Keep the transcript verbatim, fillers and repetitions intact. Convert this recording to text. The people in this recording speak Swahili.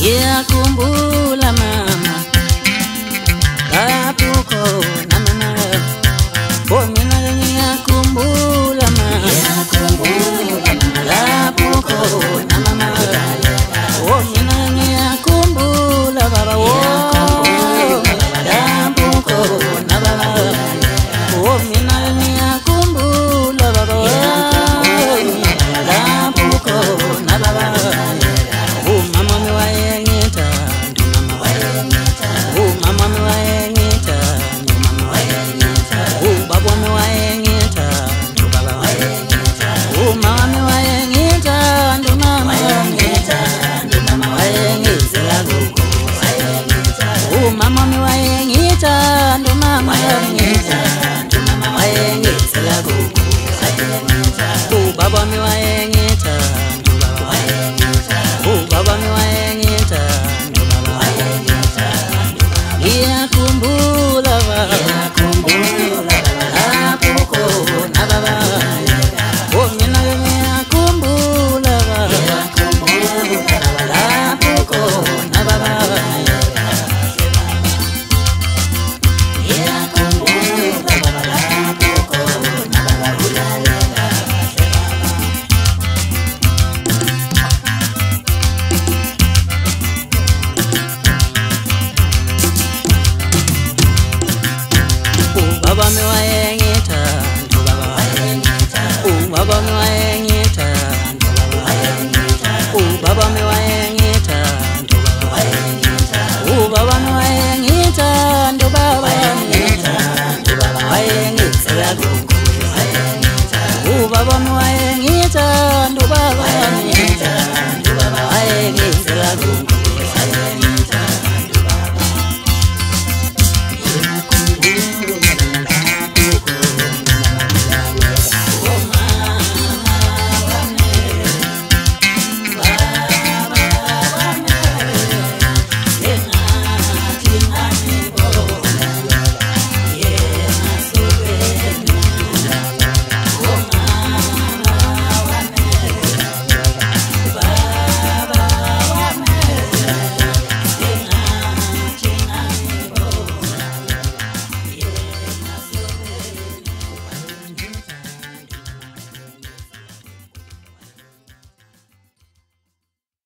Yakumbula mama Kapuko na mama Oh mina yakumbula mama Yakumbula mama Kapuko na mama Oh mina yakumbula baba Oh Kapuko na baba Oh mina yakumbula baba Kapuko na baba Oh mama mi wayengita mama wayengita Oh mama mi wayengita mama wayengita Oh baba mi wayengita baba wayengita Oh mama mi wayengita mama wayengita mama wayengita gugu wayengita Oh mama mi wayengita mama wayengita mama wayengita gugu wayengita Oh baba mi wayengita